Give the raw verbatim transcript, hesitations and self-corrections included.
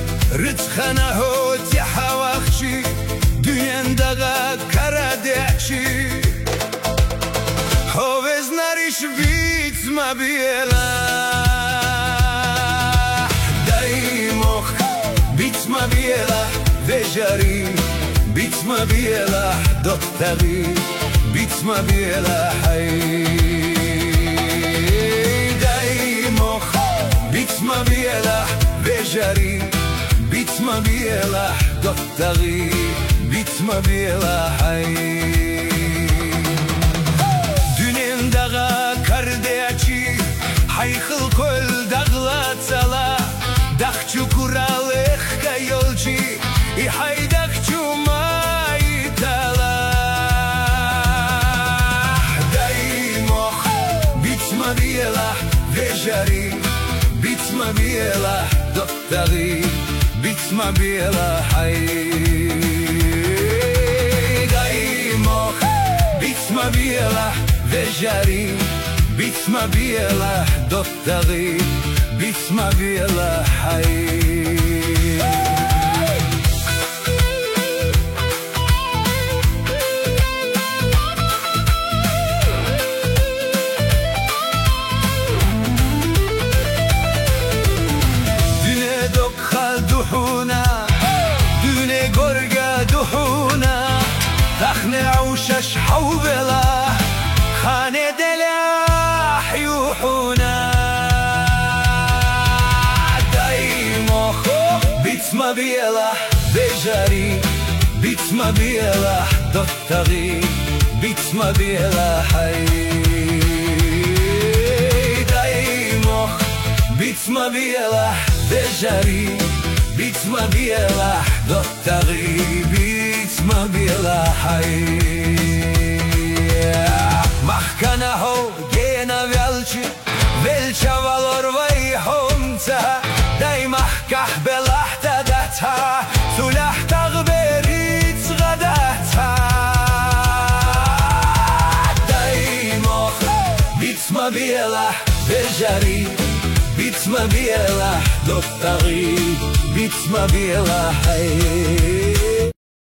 رزقنا هوت حواخشي دنيان دغا كردعشي هوز ناريش بيت ما بيلا دايموخ بيت ما بيلا وجاري بيت ما بيلا دكتوري بيت ما بيلا حي دايموخ بيت ما بيلا وجاري بيت ما بيلا دكتوري بيت ما بيلا حي دغا کردیچی حیخل کل دغلات سلا دخچو کورالخ کیولچی ای حی دخچو مای تلا دایمخ بیت ما بیلا وجاری بیت ما بیلا دکتری بیت ما بیلا حی دایمخ بیت ما بیلا وجاري بيت ما بيلا دكتوري بيت ما بيلا حي دونه دك خال دحونا دونه قرقة دحونا تخني عوشش حوبلا خانه دلاح يوحونا دايموخ بيت ما بيلا وجاري بيت ما بيلا دكتوري بيت ما بيلا حي دايموخ بيت ما بيلا وجاري بيت ما بيلا دكتوري بيت ما بيلا حي Mahkana ho gena velci velcha valor vai homta dai mahkah belahta data sulahta gberit gadata dai moch bit ma biela vejari bit ma biela doktari bit ma biela hay